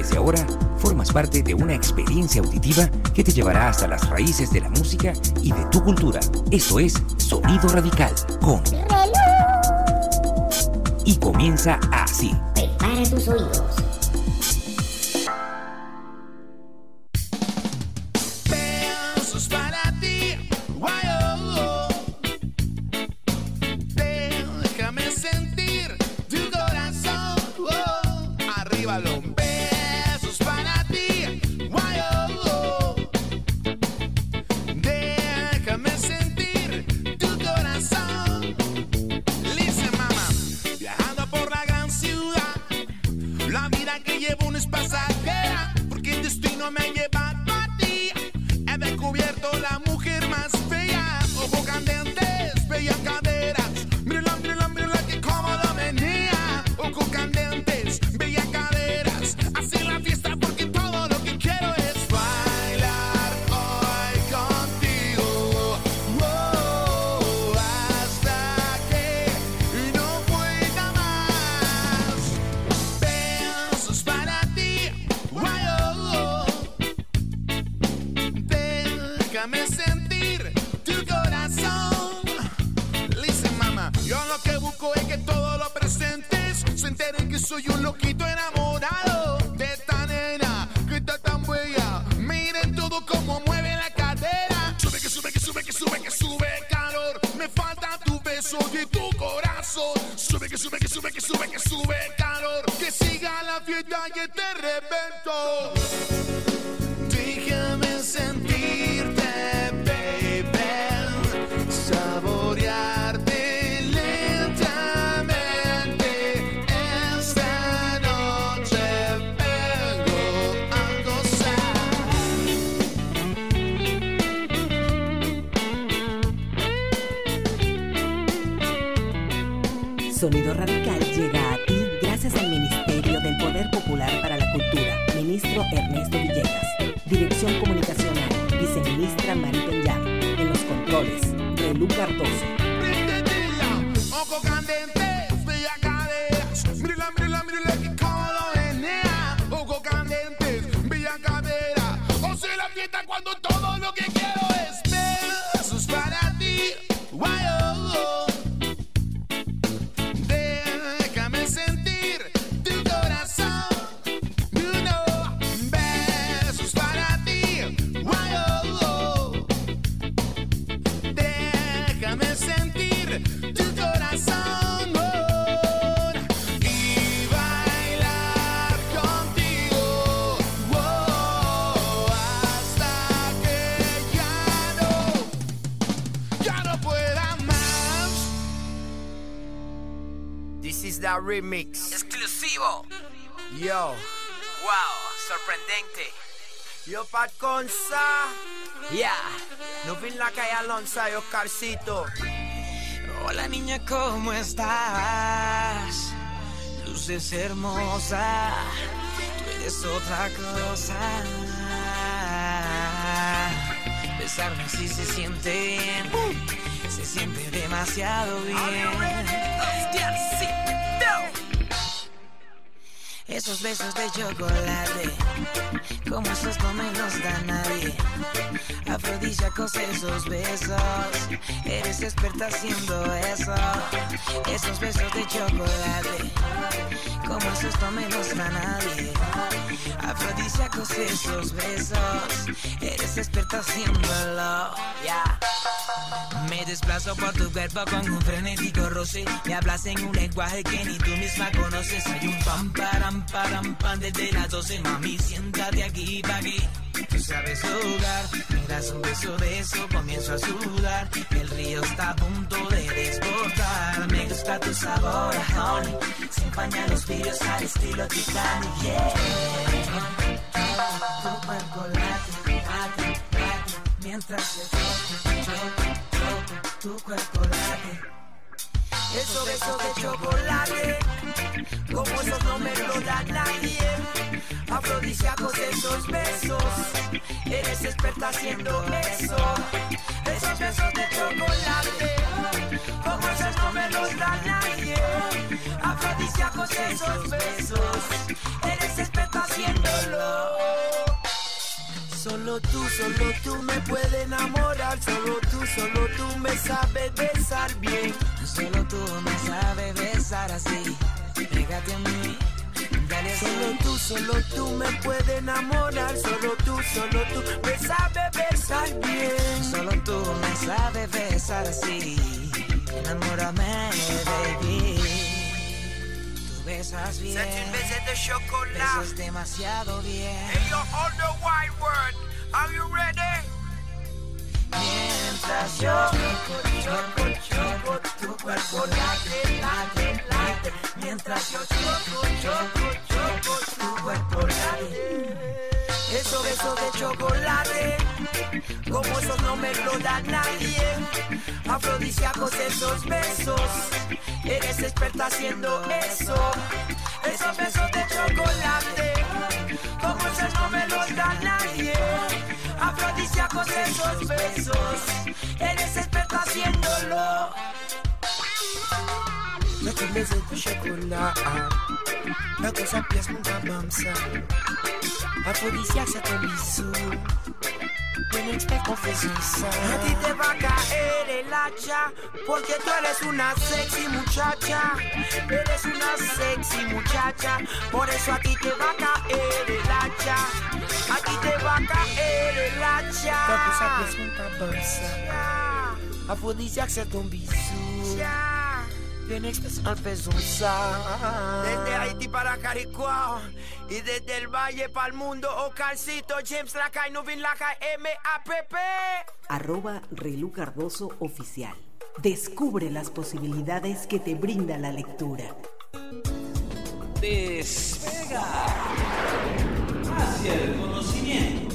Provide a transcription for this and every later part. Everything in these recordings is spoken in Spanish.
Desde ahora, formas parte de una experiencia auditiva que te llevará hasta las raíces de la música y de tu cultura. Esto es Sonido Radical con Reloj. Y comienza así. Prepara tus oídos. Soy un loquito enamorado de esta nena que está tan bella. Miren todo como mueve la cadera. Sube, que sube, que sube, que sube, que sube calor. Me falta tu beso y tu corazón. Sube, que sube, que sube, que sube, que sube calor. Que siga la fiesta y te revento. Déjame sentirte, baby. Saborearte. Sonido Radical llega a ti gracias al Ministerio del Poder Popular para la Cultura, Ministro Ernesto Villegas. Dirección Comunicacional, Viceministra Mari Peña. En los controles, Relú Cardoso. Ojo candente, bella caderas. Mírala, mírala, mírala que cómodo menea. Ojo candente, bella cadera. O sea, la fiesta cuando todo lo que quiero es besos para ti. Remix exclusivo. Yo, wow, sorprendente. Yo Pat Consa, yeah. No vin la calle Alonso, yo Carcito. Hola niña, ¿cómo estás? Luces hermosa, tú eres otra cosa. Besarme así se siente bien, se siente demasiado bien. Hostia, sí. Esos besos de chocolate, como esos no me los da nadie. Afrodisíacos esos besos, eres experta haciendo eso. Esos besos de chocolate, como esos no me los da nadie. Afrodisíacos esos besos, eres experta haciéndolo, yeah. Me desplazo por tu cuerpo con un frenético roce. Me hablas en un lenguaje que ni tú misma conoces. Hay un pam, param, pam desde las 12. Mami, siéntate aquí pa' que tú sabes jugar. Me das un beso de eso, comienzo a sudar. El río está a punto de desbordar. Me gusta tu sabor a honey, se empañan los vidrios al estilo Titanic, yeah. Tu cuerpo late, late, late, mientras se toca, tu cuerpo late. Esos besos de chocolate, como esos no me lo da nadie. Afrodisíacos esos besos, eres experta haciendo eso. Esos besos de chocolate, como esos no me los da nadie. Afrodisíacos esos besos, eres experta haciéndolo. Solo tú me puedes enamorar. Solo tú me sabes besar bien. Solo tú me sabes besar así. Pégate a mí, dale así. Solo tú me puedes enamorar. Solo tú me sabes besar bien. Solo tú me sabes besar así. Enamórame, baby. Tú besas bien. Sexy besos de chocolate. Besas demasiado bien. Hey, yo, all the wide world. Are you ready? Mientras yo choco, tu cuerpo late. Mientras yo choco, tu cuerpo late. Esos besos de chocolate, como esos no me lo da nadie. Afrodisíacos esos besos, eres experta haciendo eso. Esos besos de chocolate, como esos no me los da nadie. Afrodisíacos esos besos, eres experta haciéndolo. No te besos de chocolate, la cosa pièce mon babamsa. Afrodisíac c'est ton bisou. Un experto en faisant ça. A ti te va a caer el hacha, porque tú eres una sexy muchacha. Eres una sexy muchacha, por eso a ti te va a caer el hacha. A ti te va a caer el hacha. Porque ça pièce mon babamsa. Afrodisíac c'est ton bisou. Bien expreso en faisant ça. Desde Haití para Caricuao y desde el valle para el mundo. Ocalcito, James Lacay, Nuvin Lacay, MAPP. @Relu Cardoso Oficial. Descubre las posibilidades que te brinda la lectura. Despega hacia el conocimiento.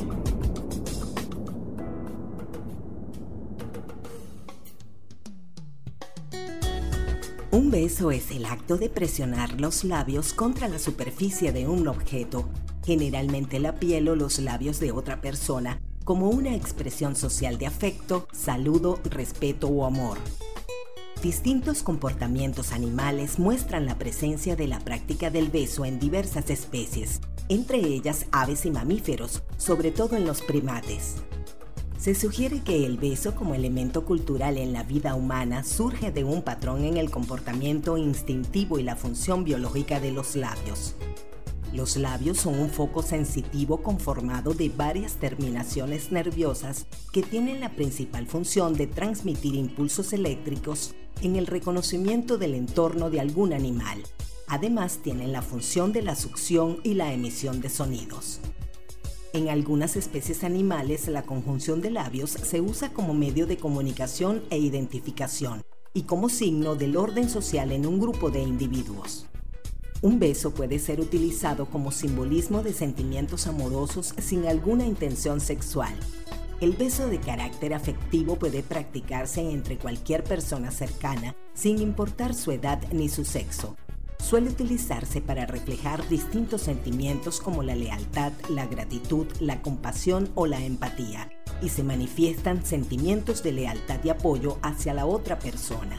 Un beso es el acto de presionar los labios contra la superficie de un objeto, generalmente la piel o los labios de otra persona, como una expresión social de afecto, saludo, respeto o amor. Distintos comportamientos animales muestran la presencia de la práctica del beso en diversas especies, entre ellas aves y mamíferos, sobre todo en los primates. Se sugiere que el beso como elemento cultural en la vida humana surge de un patrón en el comportamiento instintivo y la función biológica de los labios. Los labios son un foco sensitivo conformado de varias terminaciones nerviosas que tienen la principal función de transmitir impulsos eléctricos en el reconocimiento del entorno de algún animal. Además, tienen la función de la succión y la emisión de sonidos. En algunas especies animales, la conjunción de labios se usa como medio de comunicación e identificación y como signo del orden social en un grupo de individuos. Un beso puede ser utilizado como simbolismo de sentimientos amorosos sin alguna intención sexual. El beso de carácter afectivo puede practicarse entre cualquier persona cercana, sin importar su edad ni su sexo. Suele utilizarse para reflejar distintos sentimientos como la lealtad, la gratitud, la compasión o la empatía, y se manifiestan sentimientos de lealtad y apoyo hacia la otra persona.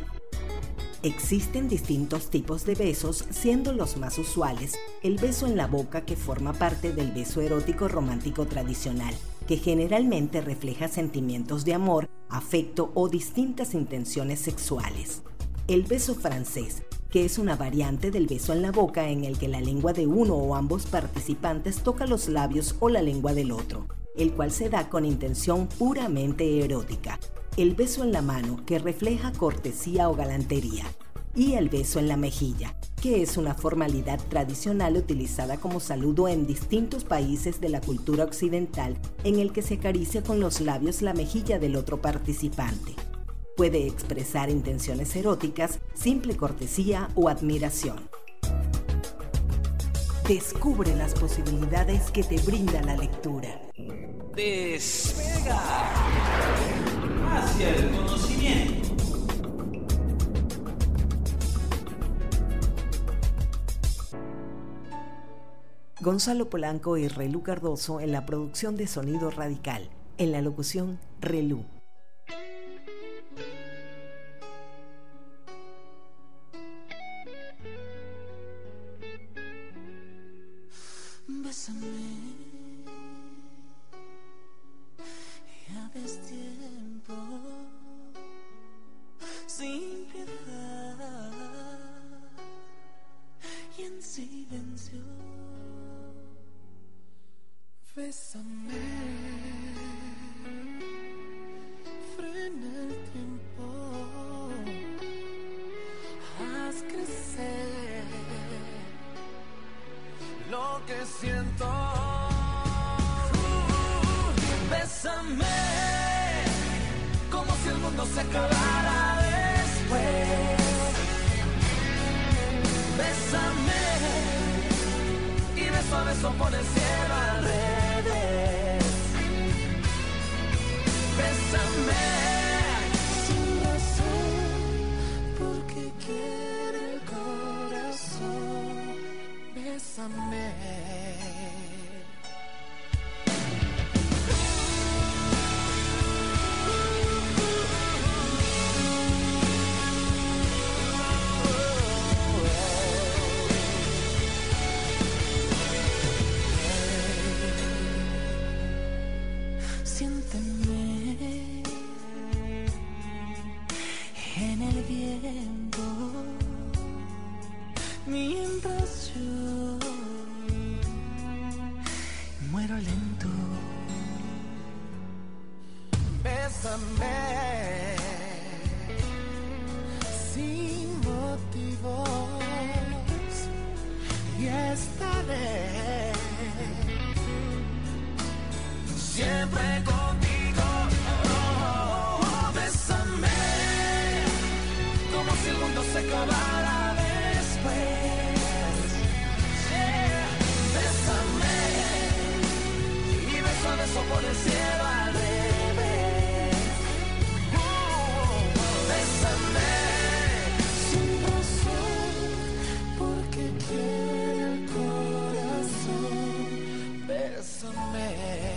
Existen distintos tipos de besos, siendo los más usuales el beso en la boca, que forma parte del beso erótico romántico tradicional, que generalmente refleja sentimientos de amor, afecto o distintas intenciones sexuales. El beso francés, que es una variante del beso en la boca en el que la lengua de uno o ambos participantes toca los labios o la lengua del otro, el cual se da con intención puramente erótica. El beso en la mano, que refleja cortesía o galantería. Y el beso en la mejilla, que es una formalidad tradicional utilizada como saludo en distintos países de la cultura occidental, en el que se acaricia con los labios la mejilla del otro participante. Puede expresar intenciones eróticas, simple cortesía o admiración. Descubre las posibilidades que te brinda la lectura. Despega hacia el conocimiento. Gonzalo Polanco y Relu Cardoso en la producción de Sonido Radical. En la locución, Relu. Bésame, Bésame, frena el tiempo, haz crecer lo que siento. Bésame, como si el mundo se acabara después. Bésame, y beso a beso por el cielo al revés. Bésame, sin razón, porque quiere el corazón. Bésame. Siénteme en el viento mientras yo muero lento. Bésame sin motivos y estaré siempre contigo. Oh, bésame, como si el mundo se acabara después. Yeah. Bésame, y beso a beso por el cielo al revés. Bésame, sin razón, porque quiere el corazón. Bésame.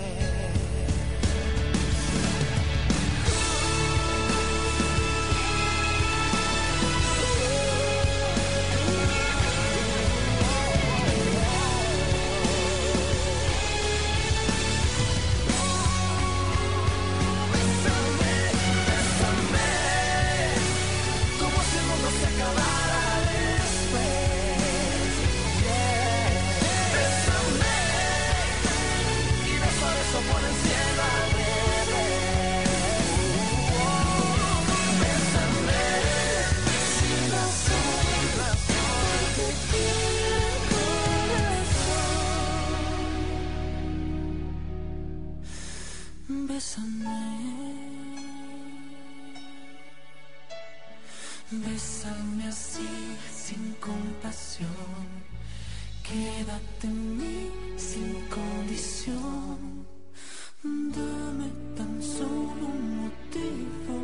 Bésame así, sin compasión. Quédate en mí, sin condición. Dame tan solo un motivo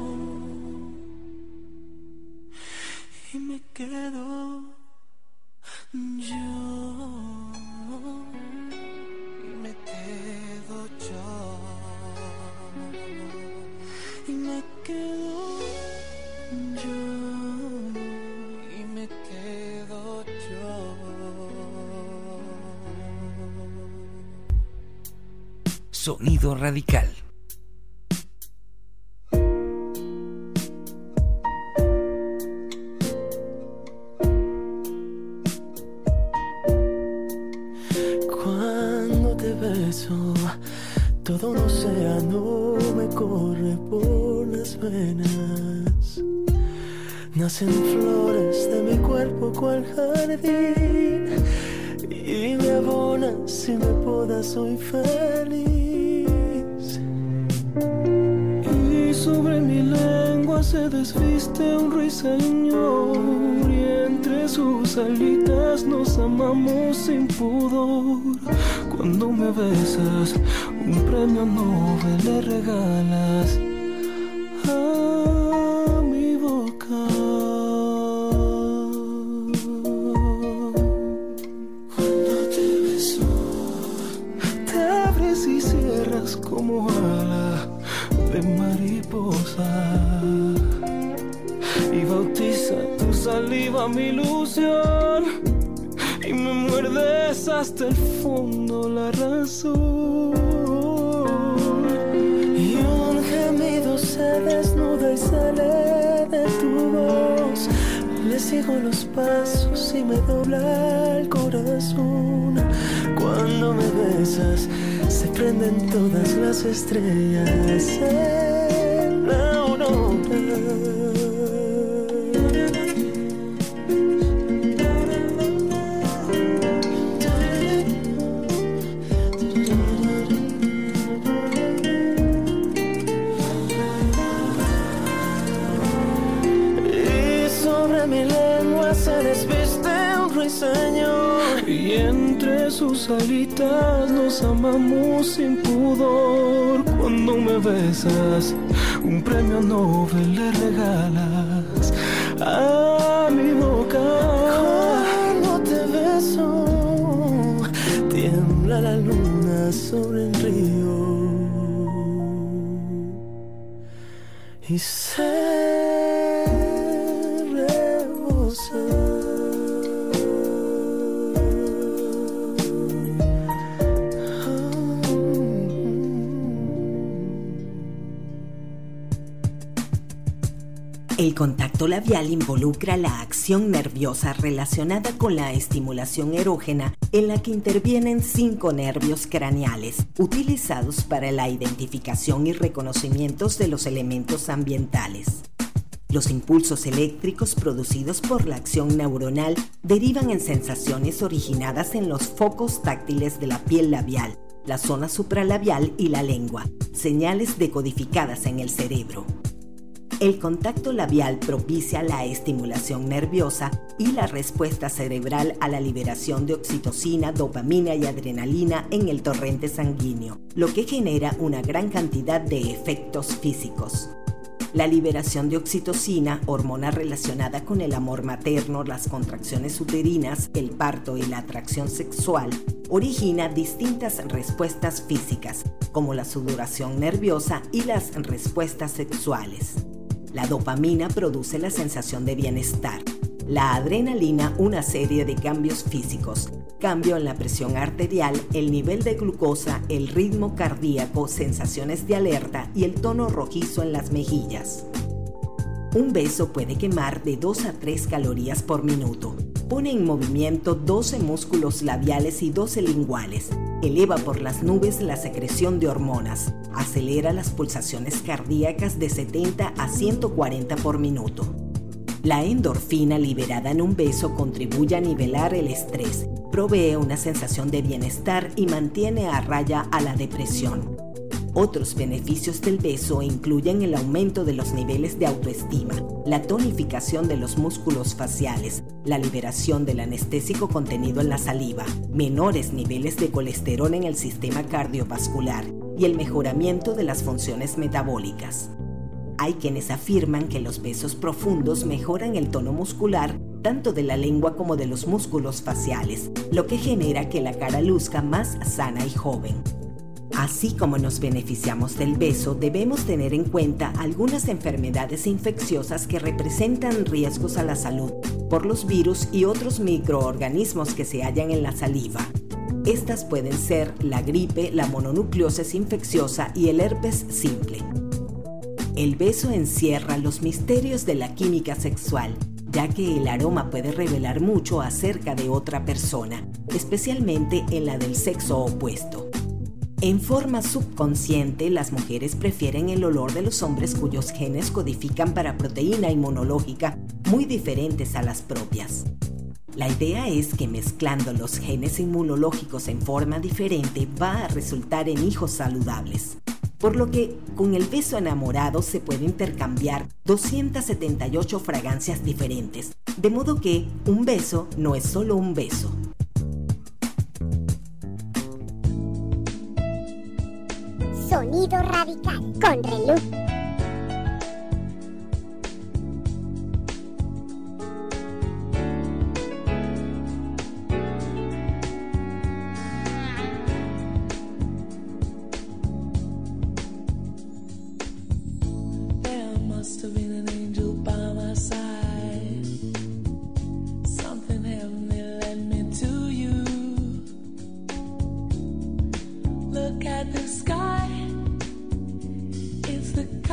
y me quedo yo. Y me quedo yo. Y me quedo yo, y me quedo yo. Sonido Radical. Cuando te beso, todo un océano me corre por las venas. Nacen flores de mi cuerpo cual jardín y me abonas, si me podas soy feliz. Y sobre mi lengua se desviste un ruiseñor y entre sus alitas nos amamos sin pudor. Cuando me besas, un premio Nobel le regalas a mi boca. Cuando te beso, te abres y cierras como ala de mariposa y bautiza tu saliva mi ilusión y me muerdes hasta el fondo la razón. Y un gemido se desnuda y sale de tu voz. Le sigo los pasos y me dobla el corazón Cuando me besas, se prenden todas las estrellas en la aurora. Y sobre mi lengua se desviste un ruiseño, y entre sus alitas nos amamos sin pudor. Cuando me besas, un premio Nobel le regalas a mi boca. Cuando te beso, tiembla la luna sobre el río y se rebosa. El contacto labial involucra la acción nerviosa relacionada con la estimulación erógena, en la que intervienen 5 nervios craneales, utilizados para la identificación y reconocimiento de los elementos ambientales. Los impulsos eléctricos producidos por la acción neuronal derivan en sensaciones originadas en los focos táctiles de la piel labial, la zona supralabial y la lengua, señales decodificadas en el cerebro. El contacto labial propicia la estimulación nerviosa y la respuesta cerebral a la liberación de oxitocina, dopamina y adrenalina en el torrente sanguíneo, lo que genera una gran cantidad de efectos físicos. La liberación de oxitocina, hormona relacionada con el amor materno, las contracciones uterinas, el parto y la atracción sexual, origina distintas respuestas físicas, como la sudoración nerviosa y las respuestas sexuales. La dopamina produce la sensación de bienestar. La adrenalina, una serie de cambios físicos, cambio en la presión arterial, el nivel de glucosa, el ritmo cardíaco, sensaciones de alerta y el tono rojizo en las mejillas. Un beso puede quemar de 2 a 3 calorías por minuto. Pone en movimiento 12 músculos labiales y 12 linguales. Eleva por las nubes la secreción de hormonas. Acelera las pulsaciones cardíacas de 70 a 140 por minuto. La endorfina liberada en un beso contribuye a nivelar el estrés, provee una sensación de bienestar y mantiene a raya a la depresión. Otros beneficios del beso incluyen el aumento de los niveles de autoestima, la tonificación de los músculos faciales, la liberación del anestésico contenido en la saliva, menores niveles de colesterol en el sistema cardiovascular y el mejoramiento de las funciones metabólicas. Hay quienes afirman que los besos profundos mejoran el tono muscular tanto de la lengua como de los músculos faciales, lo que genera que la cara luzca más sana y joven. Así como nos beneficiamos del beso, debemos tener en cuenta algunas enfermedades infecciosas que representan riesgos a la salud por los virus y otros microorganismos que se hallan en la saliva. Estas pueden ser la gripe, la mononucleosis infecciosa y el herpes simple. El beso encierra los misterios de la química sexual, ya que el aroma puede revelar mucho acerca de otra persona, especialmente en la del sexo opuesto. En forma subconsciente, las mujeres prefieren el olor de los hombres cuyos genes codifican para proteína inmunológica muy diferentes a las propias. La idea es que mezclando los genes inmunológicos en forma diferente va a resultar en hijos saludables. Por lo que, con el beso enamorado se puede intercambiar 278 fragancias diferentes, de modo que un beso no es solo un beso. Sonido radical con Relú. Look at the sky, it's the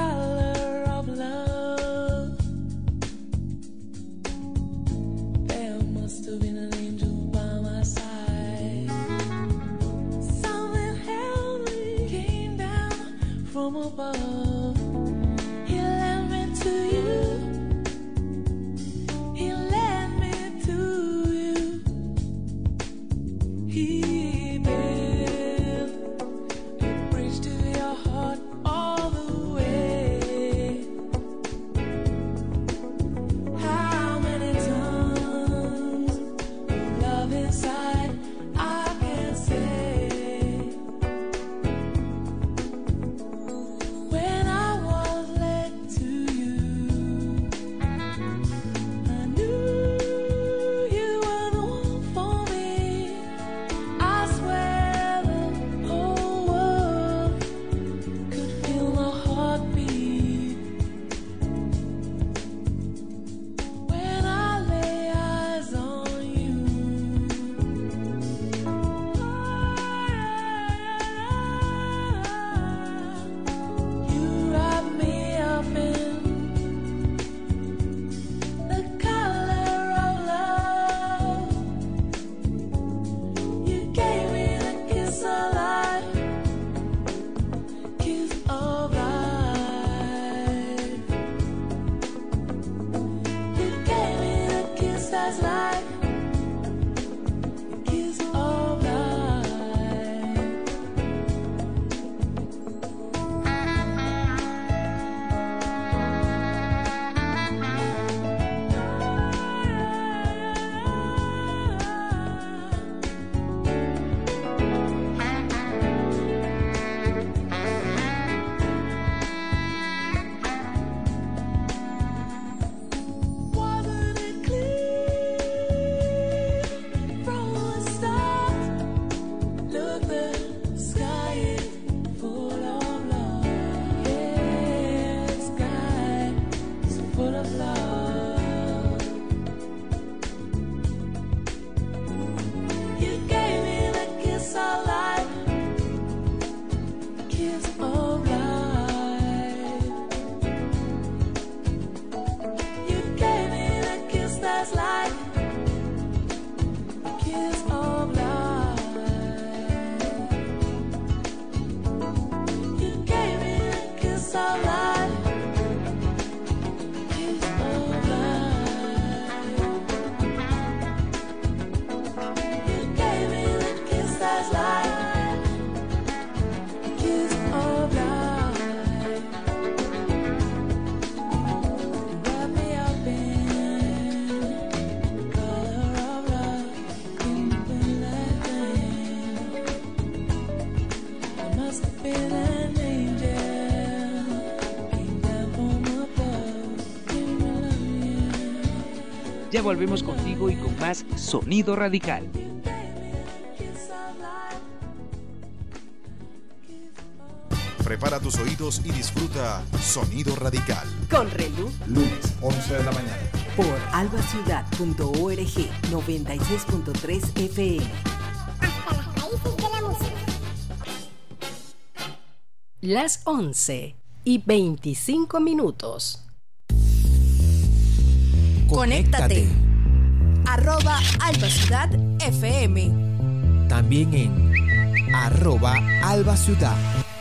from above. He led me to you. He led me to you. He built a bridge to your heart all the way. How many tons of love inside I can say. When I was led to you, I knew you were the one for me. I swear the whole world could feel my heartbeat when I lay eyes on you. You wrap me up in the color of love. You gave me the kiss of life, kiss of life. You gave me the kiss that's life, the kiss of life. Wasn't it clear from the start? Look, the sky is full of love. Yeah, the sky is full of love. You gave me the kiss of life, kiss of life. You gave me the kiss that's life, the kiss of life. You gave me the kiss of life, kiss of life. You gave me the kiss that's life, kiss of life. Wrap me up in the color of love, keeping that thing. I must have been an angel, came down from above, give me love, yeah. Ya volvemos contigo y con más Sonido Radical. You gave me the kiss of life, kiss of Prepara tus oídos y disfruta Sonido Radical. Con Relú Lunes, 11 de la mañana. por albaciudad.org 96.3 FM. Hasta las raíces de la música. Las 11:25. Conéctate. @AlbaCiudadFM. También en @AlbaCiudad.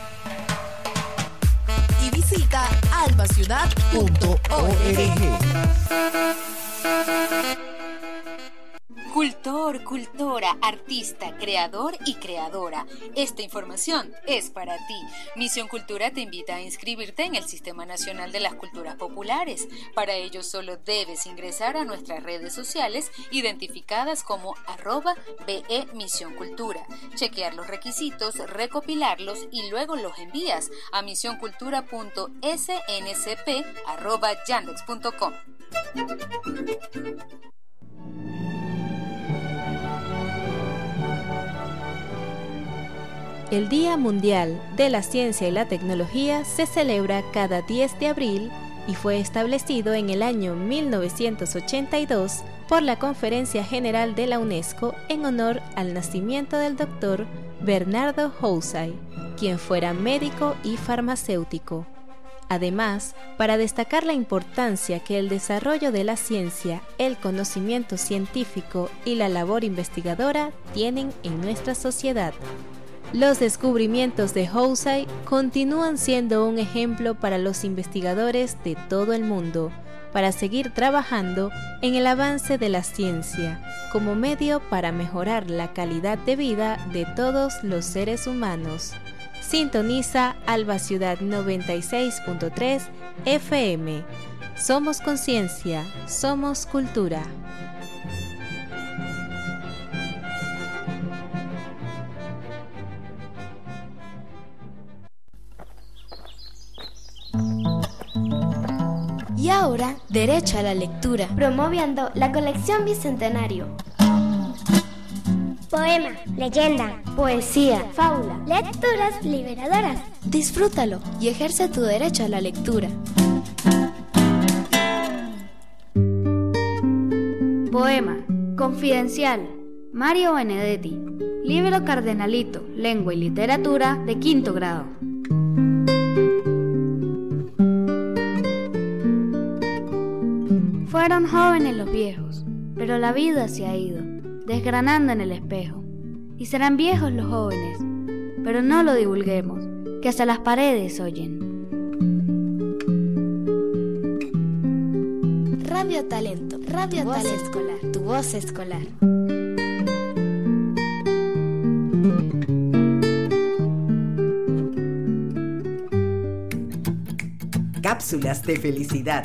Y visita albaciudad.org. Cultor, cultora, artista, creador y creadora. Esta información es para ti. Misión Cultura te invita a inscribirte en el Sistema Nacional de las Culturas Populares. Para ello solo debes ingresar a nuestras redes sociales identificadas como @BE Misión Cultura, chequear los requisitos, recopilarlos y luego los envías a misioncultura.sncp@yandex.com. El Día Mundial de la Ciencia y la Tecnología se celebra cada 10 de abril y fue establecido en el año 1982 por la Conferencia General de la UNESCO en honor al nacimiento del Dr. Bernardo Housay, quien fuera médico y farmacéutico. Además, para destacar la importancia que el desarrollo de la ciencia, el conocimiento científico y la labor investigadora tienen en nuestra sociedad. Los descubrimientos de Housay continúan siendo un ejemplo para los investigadores de todo el mundo, para seguir trabajando en el avance de la ciencia como medio para mejorar la calidad de vida de todos los seres humanos. Sintoniza Alba Ciudad 96.3 FM. Somos conciencia, somos cultura. Y ahora, derecho a la lectura. Promoviendo la colección Bicentenario. Poema, leyenda, Poesía, fábula, lecturas liberadoras. disfrútalo y ejerce tu derecho a la lectura. Poema, Confidencial, Mario Benedetti. Libro Cardenalito, Lengua y Literatura de 5º grado. Fueron jóvenes los viejos, pero la vida se ha ido, desgranando en el espejo. Y serán viejos los jóvenes, pero no lo divulguemos, que hasta las paredes oyen. Radio Talento, Radio Talento Escolar, tu voz escolar. Cápsulas de felicidad.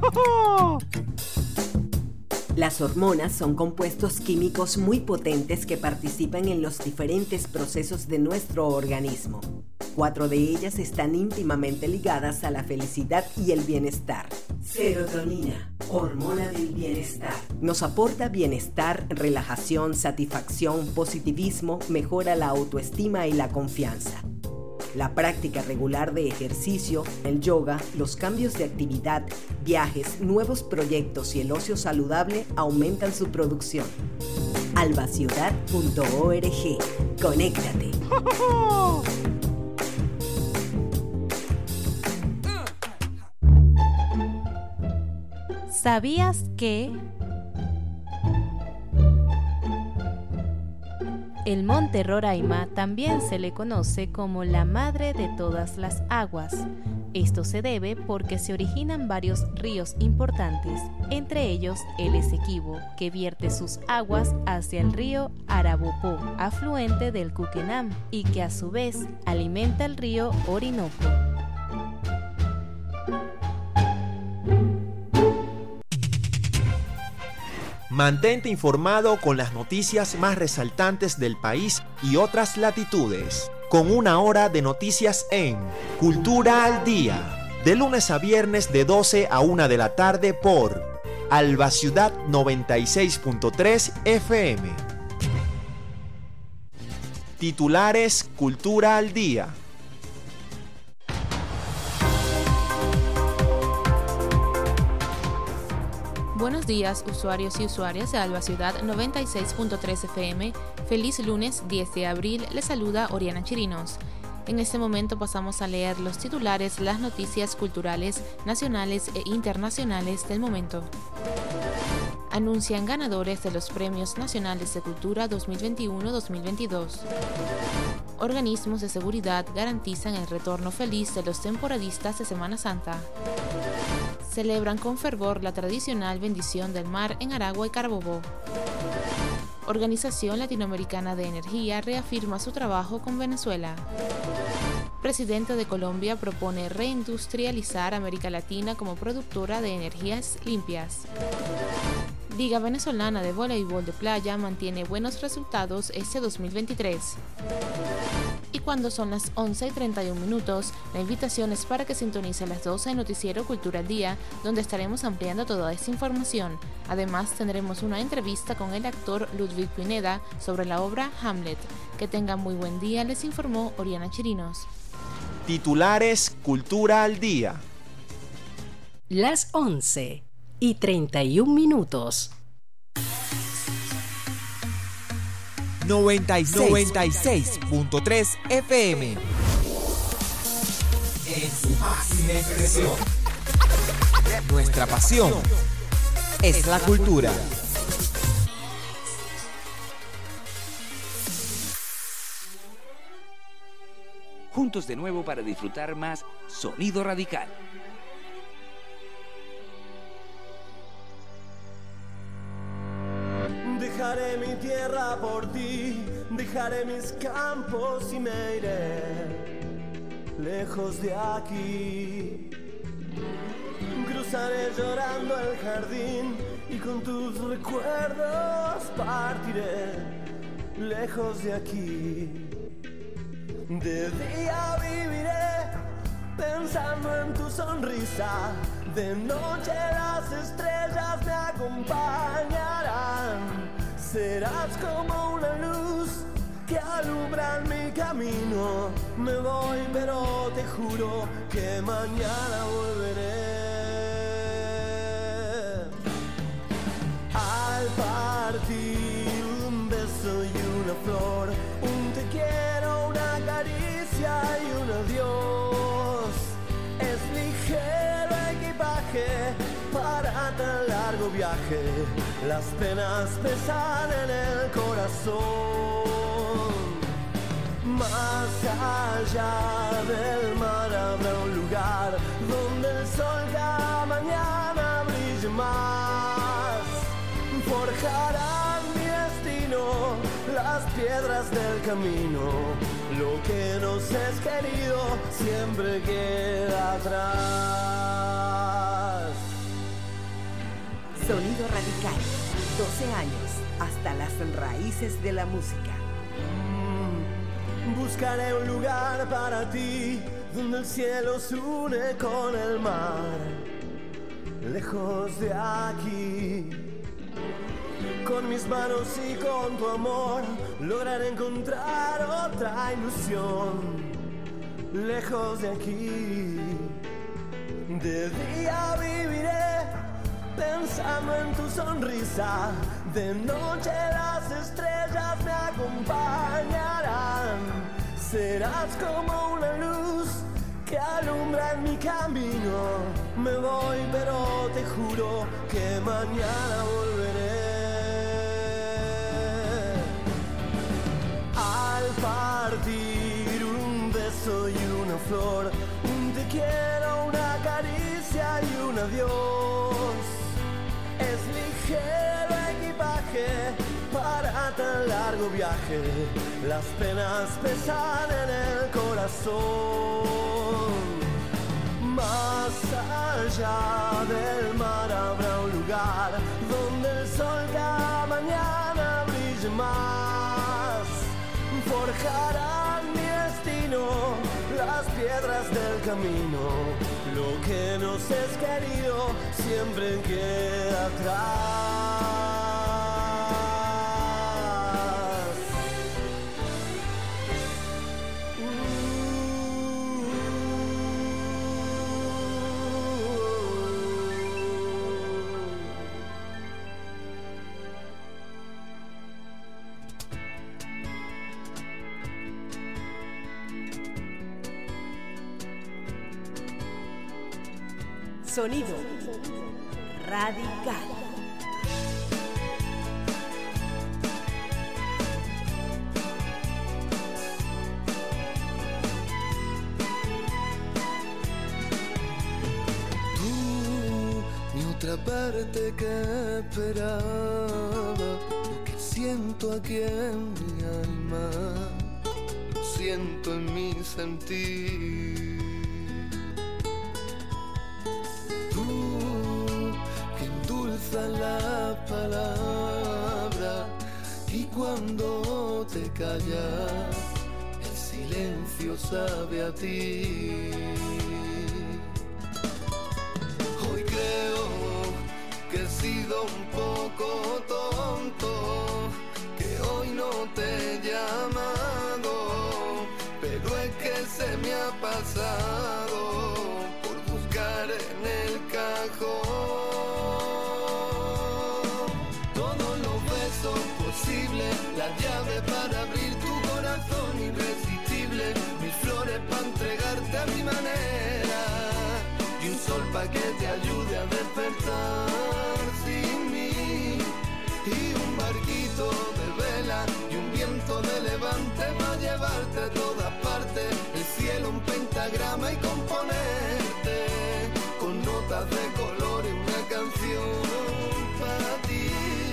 Las hormonas son compuestos químicos muy potentes que participan en los diferentes procesos de nuestro organismo. 4 de ellas están íntimamente ligadas a la felicidad y el bienestar. Serotonina, hormona del bienestar. Nos aporta bienestar, relajación, satisfacción, positivismo, mejora la autoestima y la confianza. La práctica regular de ejercicio, el yoga, los cambios de actividad, viajes, nuevos proyectos y el ocio saludable aumentan su producción. albaciudad.org. Conéctate. ¿Sabías que el monte Roraima también se le conoce como la madre de todas las aguas? Esto se debe porque se originan varios ríos importantes, entre ellos el Esequibo, que vierte sus aguas hacia el río Arabopó, afluente del Cuquenam, y que a su vez alimenta el río Orinoco. Mantente informado con las noticias más resaltantes del país y otras latitudes, con 1 hora de noticias en Cultura al Día, de lunes a viernes de 12 a 1 de la tarde por Alba Ciudad 96.3 FM. Titulares Cultura al Día. Buenos días, usuarios y usuarias de Alba Ciudad 96.3 FM. Feliz lunes 10 de abril, les saluda Oriana Chirinos. En este momento pasamos a leer los titulares, las noticias culturales, nacionales e internacionales del momento. Anuncian ganadores de los Premios Nacionales de Cultura 2021-2022. Organismos de seguridad garantizan el retorno feliz de los temporadistas de Semana Santa. Celebran con fervor la tradicional bendición del mar en Aragua y Carabobo. Organización Latinoamericana de Energía reafirma su trabajo con Venezuela. Presidente de Colombia propone reindustrializar América Latina como productora de energías limpias. Liga Venezolana de Voleibol de Playa mantiene buenos resultados este 2023. Y cuando son las 11:31, la invitación es para que sintonice a las 12 el noticiero Cultura al Día, donde estaremos ampliando toda esta información. Además, tendremos una entrevista con el actor Ludwig Pineda sobre la obra Hamlet. Que tengan muy buen día, les informó Oriana Chirinos. Titulares Cultura al Día. Las 11:31. 96.3 FM. En su máxima expresión. Nuestra pasión es la cultura. juntos de nuevo para disfrutar más Sonido Radical. Dejaré mi tierra por ti, dejaré mis campos y me iré lejos de aquí. Cruzaré llorando el jardín y con tus recuerdos partiré lejos de aquí. De día viviré pensando en tu sonrisa, de noche las estrellas me acompañarán. Serás como una luz que alumbra mi camino. Me voy pero te juro que mañana volveré. Al partir un beso y una flor, un te quiero, una caricia y un adiós. Es ligero equipaje para tan largo viaje. Las penas pesan en el corazón. Más allá del mar habrá un lugar donde el sol cada mañana brille más. Forjarán mi destino las piedras del camino. Lo que nos es querido siempre queda atrás. Sonido Radical, 12 años, hasta las raíces de la música. Buscaré un lugar para ti, donde el cielo se une con el mar, lejos de aquí. Con mis manos y con tu amor, lograré encontrar otra ilusión, lejos de aquí. De día viviré pensando en tu sonrisa, de noche las estrellas me acompañarán. Serás como una luz que alumbra en mi camino. Me voy pero te juro que mañana volveré. Al partir un beso y una flor, un te quiero, una caricia y un adiós. Es ligero equipaje para tan largo viaje. Las penas pesan en el corazón. Más allá del mar habrá un lugar donde el sol cada mañana brille más. Forjarán mi destino las piedras del camino. Lo que nos es querido siempre queda atrás. Sonido Radical. Tú, mi otra parte que esperaba, lo que siento aquí en mi alma, lo siento en mi sentir. La palabra y cuando te callas el silencio sabe a ti. Hoy creo que he sido un poco tonto, que hoy no te he llamado, pero es que se me ha pasado por buscar en el cajón. La llave para abrir tu corazón irresistible, mis flores para entregarte a mi manera y un sol para que te ayude a despertar sin mí, y un barquito de vela y un viento de levante para llevarte a todas partes, el cielo pentagrama y componerte con notas de color en una canción para ti.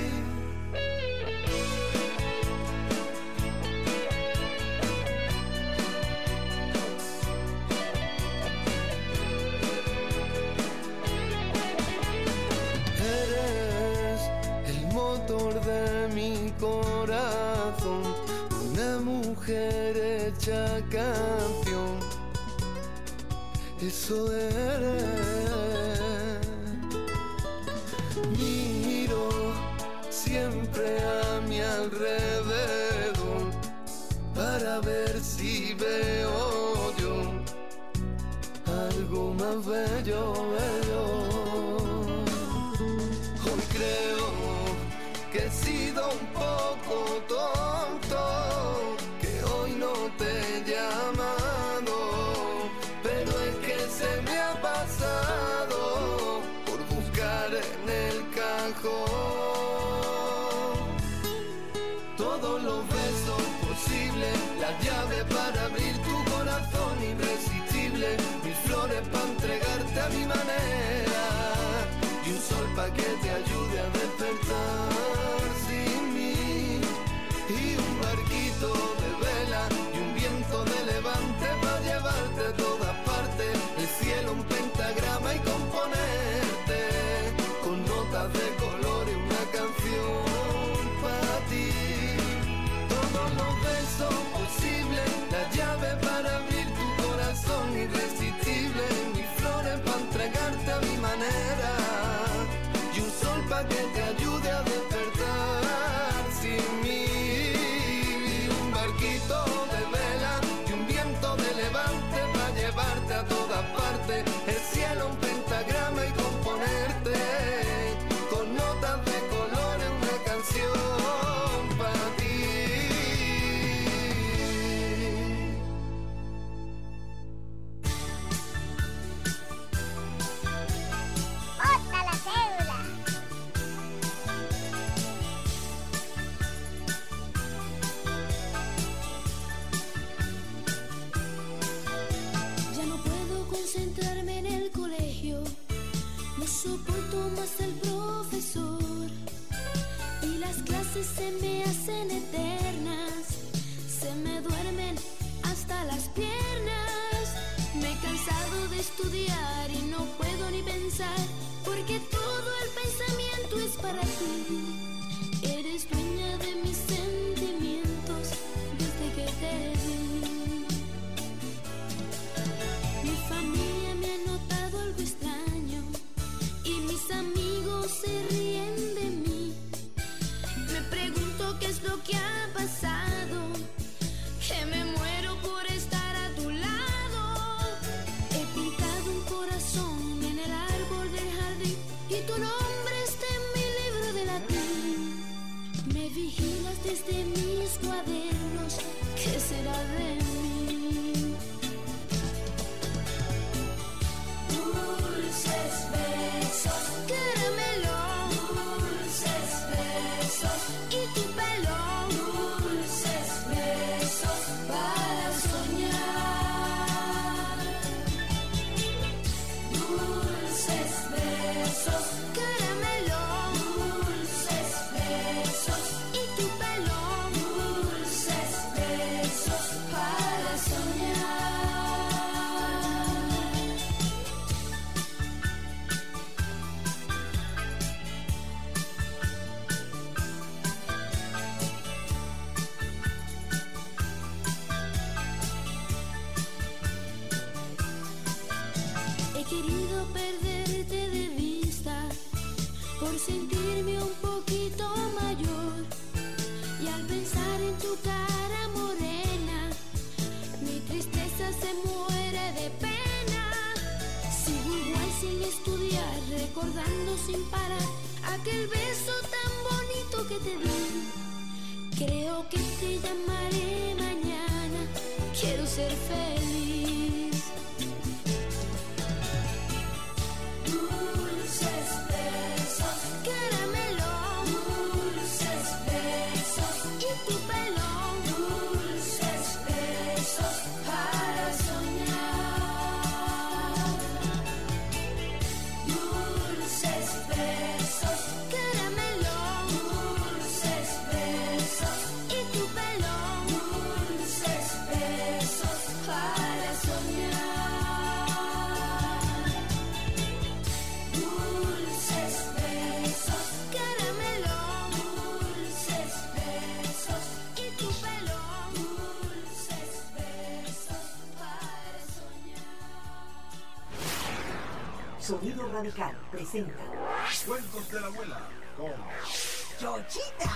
Eres el motor de mi corazón, una mujer hecha canción, eso eres. Miro siempre a mi alrededor para ver si veo yo algo más bello, bello. Hoy creo que he sido un poco tonto, que hoy no te he llamado, pero es que se me ha pasado por buscar en el cajón todos los besos posibles, la llave para abrir tu corazón irresistible, mis flores para entregarte a mi manera y un sol para que te ayude a despertar sin mí, y un barquito de vela y un viento de levante para llevarte a todas partes, el cielo un pentagrama y componerte con notas de color en una canción para ti. Todos los besos posibles, la llave para abrir tu corazón irresistible, mis flores para entregarte a mi manera y un sol para que te ayude a despertar sin mí, y un barquito de vela y un viento de levante para llevarte a todas partes, el cielo un pentagrama y componerte con notas de color en una canción para ti. ¡Bota la cédula! Ya no puedo concentrarme en el colegio, no soporto más al profesor y las clases se me hacen eternas, se me duermen hasta las piernas. Me he cansado de estudiar y no puedo ni pensar, porque todo el pensamiento es para ti. Eres dueña de mis sentimientos desde que te vi. Mi familia me ha notado algo extraño y mis amigos se ríen de mí. Me pregunto qué es lo que ha pasado, que me muero por estar a tu lado. He pintado un corazón en el árbol del jardín y tu nombre está en mi libro de latín. Me vigilas desde mis cuadernos, ¿qué será de mí? Dulces besos, caramelo, dulces besos y tu pelo, dulces besos para soñar. Dulces besos, caramelo, dulces besos y tu pelo, dulces besos para soñar. He querido perderte de vista por sentirme un poquito mayor, y al pensar en tu cara morena mi tristeza se muere de pena. Sigo igual sin estudiar, recordando sin parar aquel beso tan bonito que te di. Creo que te llamaré mañana, quiero ser feliz. Dulces besos, caramelo, dulces besos y tu pelo, dulces besos para soñar. Sonido Radical presenta Cuentos de la abuela con Chochita.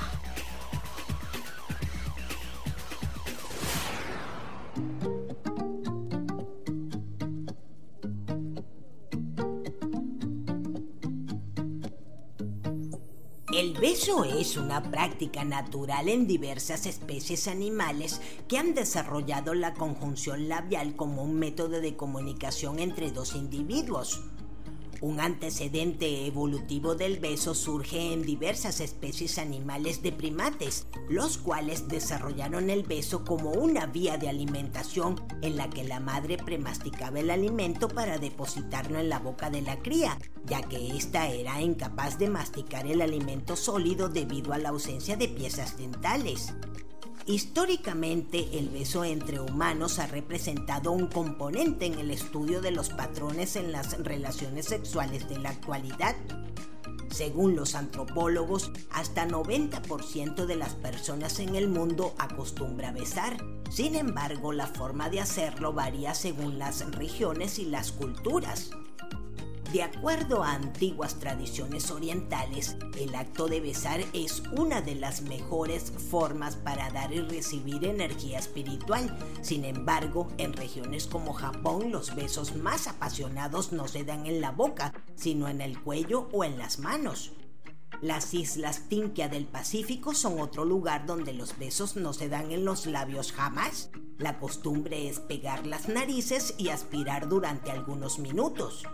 El beso es una práctica natural en diversas especies animales que han desarrollado la conjunción labial como un método de comunicación entre dos individuos. Un antecedente evolutivo del beso surge en diversas especies animales de primates, los cuales desarrollaron el beso como una vía de alimentación en la que la madre premasticaba el alimento para depositarlo en la boca de la cría, ya que ésta era incapaz de masticar el alimento sólido debido a la ausencia de piezas dentales. Históricamente, el beso entre humanos ha representado un componente en el estudio de los patrones en las relaciones sexuales de la actualidad. Según los antropólogos, hasta 90% de las personas en el mundo acostumbra besar. Sin embargo, la forma de hacerlo varía según las regiones y las culturas. De acuerdo a antiguas tradiciones orientales, el acto de besar es una de las mejores formas para dar y recibir energía espiritual. Sin embargo, en regiones como Japón, los besos más apasionados no se dan en la boca, sino en el cuello o en las manos. Las islas Tinkia del Pacífico son otro lugar donde los besos no se dan en los labios jamás. La costumbre es pegar las narices y aspirar durante algunos minutos.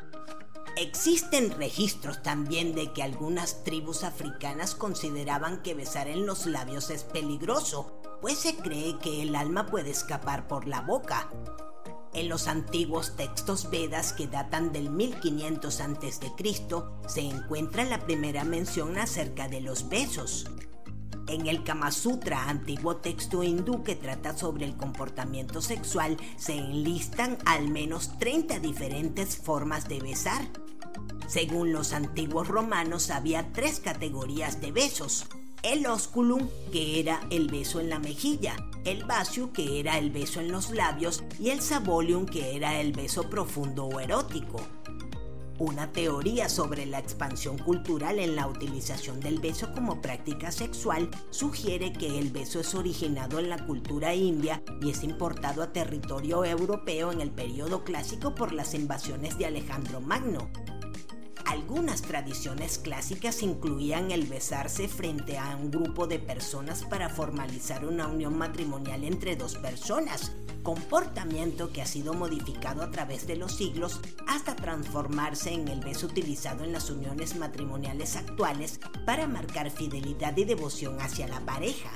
Existen registros también de que algunas tribus africanas consideraban que besar en los labios es peligroso, pues se cree que el alma puede escapar por la boca. En los antiguos textos Vedas que datan del 1500 a.C., se encuentra la primera mención acerca de los besos. En el Kama Sutra, antiguo texto hindú que trata sobre el comportamiento sexual, se enlistan al menos 30 diferentes formas de besar. Según los antiguos romanos, había 3 categorías de besos: el osculum, que era el beso en la mejilla, el basium, que era el beso en los labios, y el sabolium, que era el beso profundo o erótico. Una teoría sobre la expansión cultural en la utilización del beso como práctica sexual sugiere que el beso es originado en la cultura india y es importado a territorio europeo en el período clásico por las invasiones de Alejandro Magno. Algunas tradiciones clásicas incluían el besarse frente a un grupo de personas para formalizar una unión matrimonial entre dos personas, comportamiento que ha sido modificado a través de los siglos hasta transformarse en el beso utilizado en las uniones matrimoniales actuales para marcar fidelidad y devoción hacia la pareja.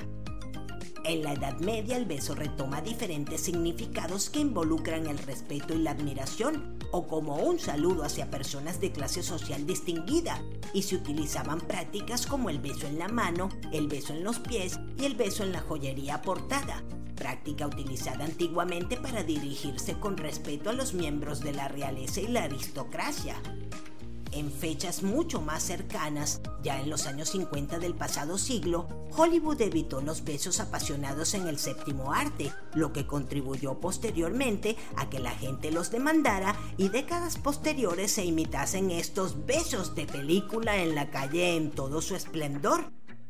En la Edad Media, el beso retoma diferentes significados que involucran el respeto y la admiración, o como un saludo hacia personas de clase social distinguida, y se utilizaban prácticas como el beso en la mano, el beso en los pies y el beso en la joyería aportada, práctica utilizada antiguamente para dirigirse con respeto a los miembros de la realeza y la aristocracia. En fechas mucho más cercanas, ya en los años 50 del pasado siglo, Hollywood evitó los besos apasionados en el séptimo arte, lo que contribuyó posteriormente a que la gente los demandara y décadas posteriores se imitasen estos besos de película en la calle en todo su esplendor.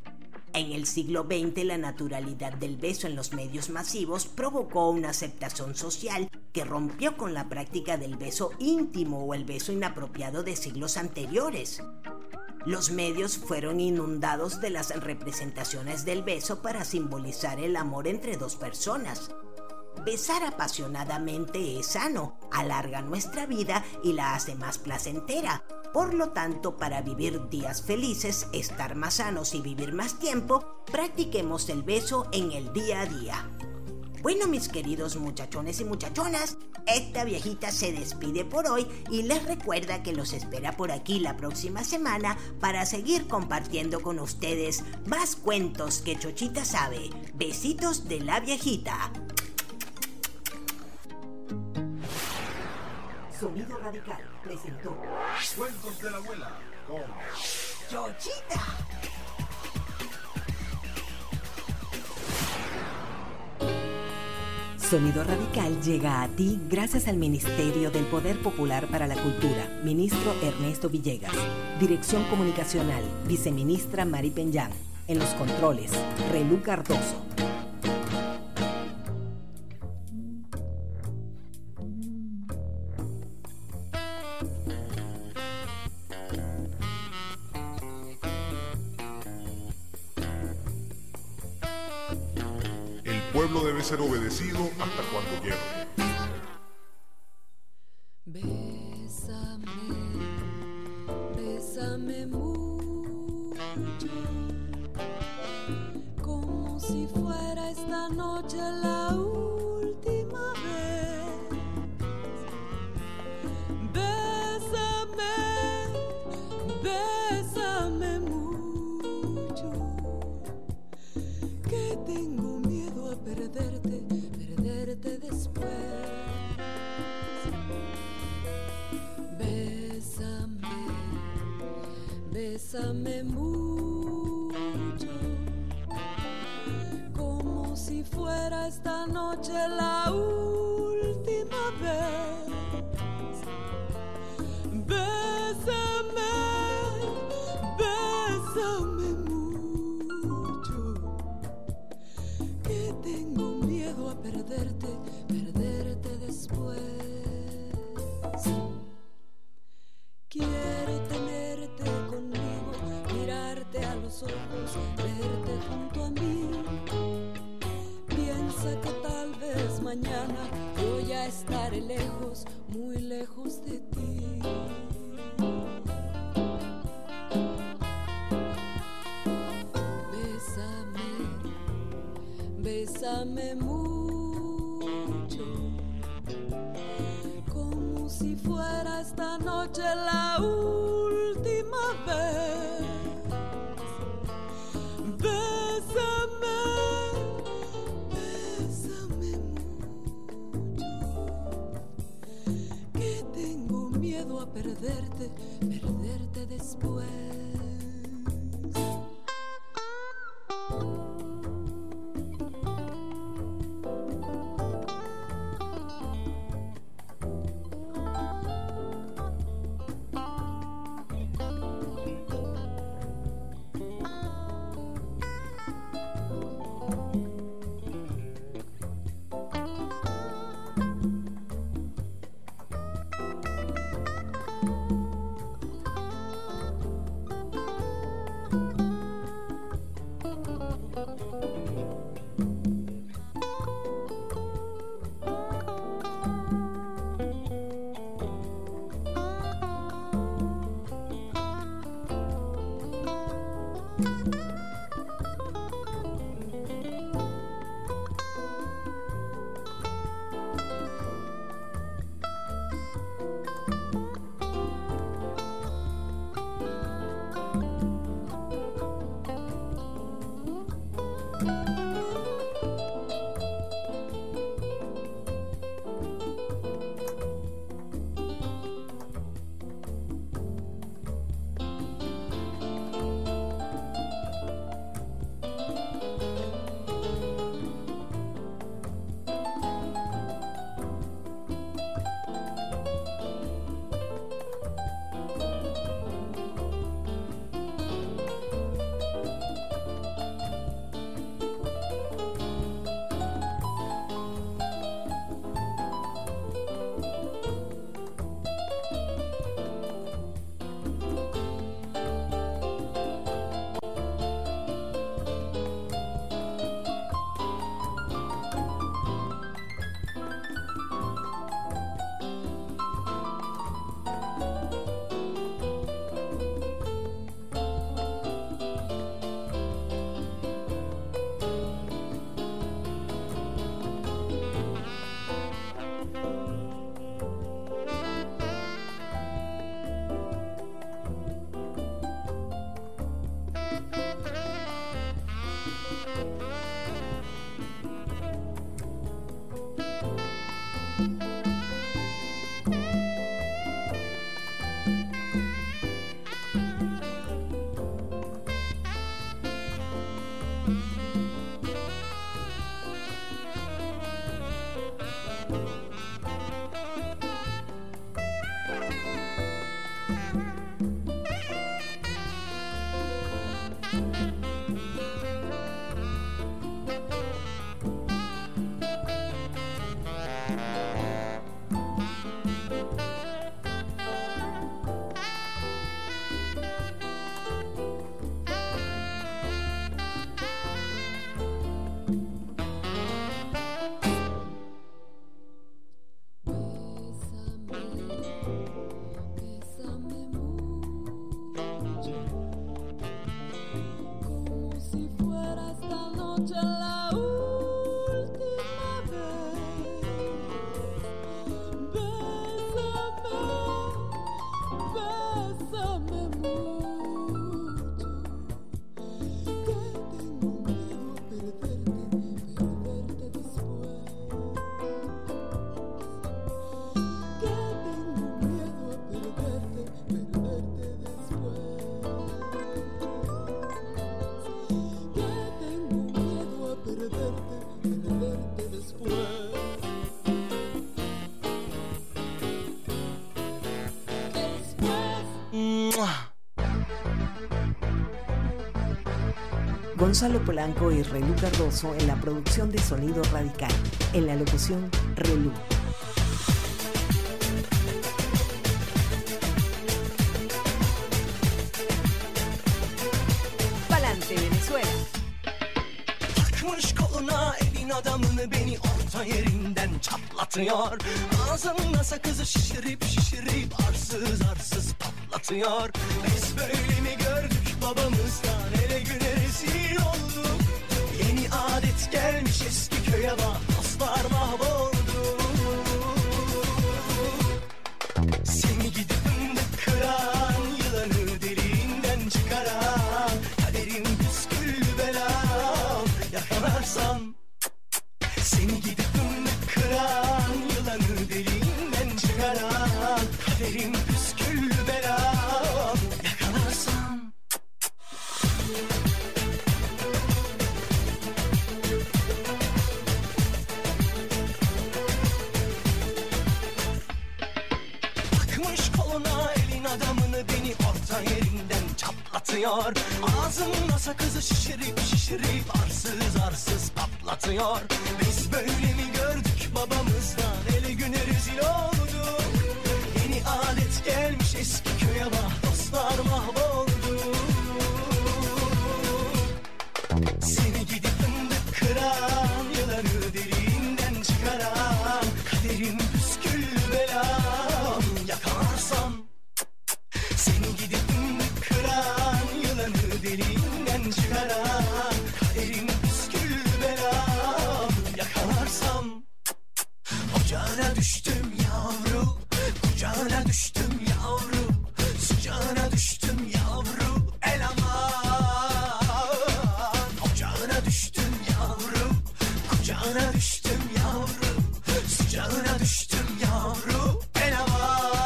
En el siglo XX, la naturalidad del beso en los medios masivos provocó una aceptación social que rompió con la práctica del beso íntimo o el beso inapropiado de siglos anteriores. Los medios fueron inundados de las representaciones del beso para simbolizar el amor entre dos personas. Besar apasionadamente es sano, alarga nuestra vida y la hace más placentera. Por lo tanto, para vivir días felices, estar más sanos y vivir más tiempo, practiquemos el beso en el día a día. Bueno, mis queridos muchachones y muchachonas, esta viejita se despide por hoy y les recuerda que los espera por aquí la próxima semana para seguir compartiendo con ustedes más cuentos que Chochita sabe. Besitos de la viejita. Sonido Radical presentó Cuentos de la abuela con Chochita. Sonido Radical llega a ti gracias al Ministerio del Poder Popular para la Cultura, Ministro Ernesto Villegas. Dirección Comunicacional, Viceministra Mari Penyán. En los controles, Relú Cardoso. El pueblo debe ser obedecido hasta cuando hierre. Bésame mucho, como si fuera esta noche la última vez. Bésame mucho, que tengo miedo a perderte después. Bésame mucho, como si fuera esta noche la última vez. Bésame mucho, que tengo miedo a perderte después. Quiero tenerte conmigo, mirarte a los ojos, verte junto a mí. Piensa que tal vez mañana yo ya estaré lejos, muy lejos de ti. Bésame mucho, como si fuera esta noche la última vez. Bésame mucho, que tengo miedo a perderte después. Gonzalo Polanco y Relú Cardoso en la producción de Sonido Radical. En la locución, Relú. Pa'lante, Venezuela. Takmış koluna elin adamını beni orta yerinden çatlatıyor. Ağzımda sakızı şişirip şişirip arsız arsız patlatıyor. Biz böyle mi gördük babamızdan, ele güne rezil olduk. Yeni adet gelmiş eski köye bak, dostlar mahvoldu. Seni gidip fındık kıran, yılanı deliğinden çıkaran, kaderin püskül belam yakalarsam. Seni gidip fındık kıran, yılanı deliğinden çıkaran, kaderin püskül belam yakalarsam. Takmış koluna elin adamını beni orta yerinden çatlatıyor. Ağzımda sakızı şişirip şişirip arsız arsız patlatıyor. Biz böyle mi gördük babamızdan, ele güne rezil olduk. Yeni adet gelmiş eski köye bak, dostlar mahvoldu. Seni gidip fındık kıran, yılanı deliğinden çıkaran, kaderin püskül belam yakalarsam. Seni gidip fındık kıran, yılanı deliğinden çıkaran, kaderin püskül belam yakalarsam. Ocağına düştüm yavru, kucağına düştüm yavru, sıcağına düştüm yavru, el aman. Ocağına düştüm yavru, kucağına düştüm yavru, sıcağına düştüm yavru, el aman.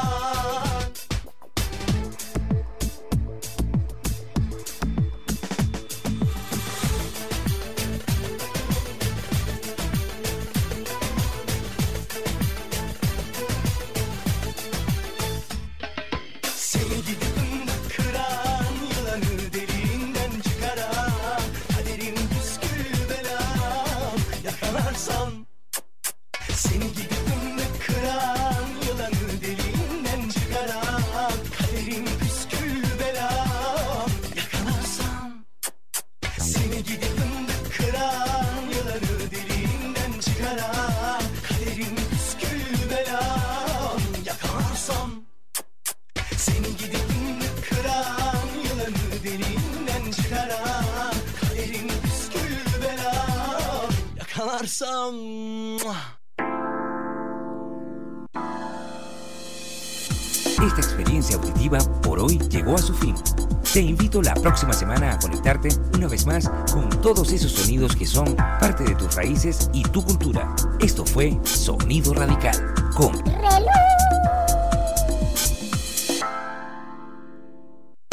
Seni gidip fındık kıran, yılanı deliğinden çıkaran, kaderin püskül belam yakalarsam. Seni gidip fındık kıran, yılanı deliğinden çıkaran, kaderin püskül belam yakalarsam. Seni gidip fındık kıran, yılanı deliğinden çıkaran, kaderin püskül belam yakalarsam. Seni gidip fındık kıran, yılanı deliğinden çıkaran, kaderin püskül belam yakalarsam. Esta experiencia auditiva por hoy llegó a su fin. Te invito la próxima semana a conectarte una vez más con todos esos sonidos que son parte de tus raíces y tu cultura. Esto fue Sonido Radical con Relú.